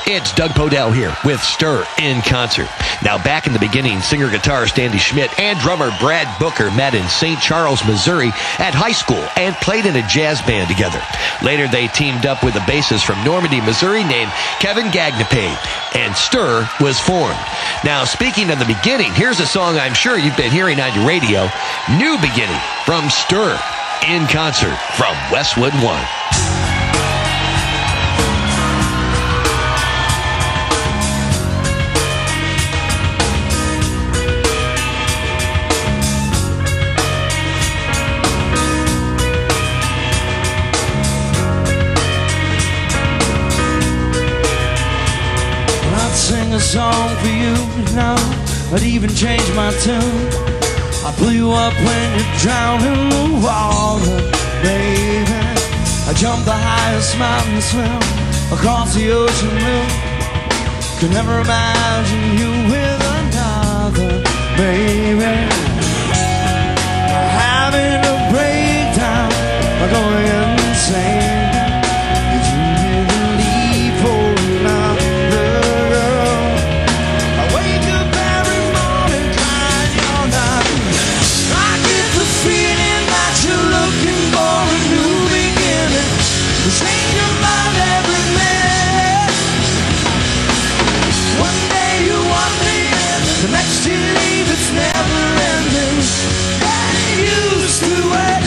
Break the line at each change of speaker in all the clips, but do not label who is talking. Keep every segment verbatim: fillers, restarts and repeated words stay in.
It's Doug Podell here with Stir in Concert. Now, back in the beginning, singer-guitarist Andy Schmidt and drummer Brad Booker met in Saint Charles, Missouri at high school and played in a jazz band together. Later, they teamed up with a bassist from Normandy, Missouri named Kevin Gagnapade, and Stir was formed. Now, speaking of the beginning, here's a song I'm sure you've been hearing on your radio, New Beginning from Stir in Concert from Westwood One.
Sing a song for you now, I'd even change my tune. I pull you up when you drown in the water, baby. I jump the highest mountain, swim across the ocean blue. Could never imagine you with another, baby. Having a breakdown, going insane. Change your mind every minute. One day you want me, and the next you leave, it's never ending. Get used to it.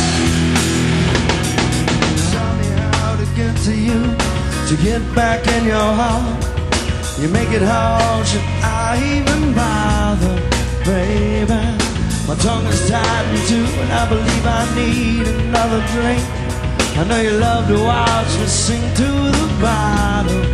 Tell me how to get to you, to get back in your heart. You make it hard, should I even bother, baby? My tongue is tied in two, and I believe I need another drink. I know you love to watch me sing to the bottle,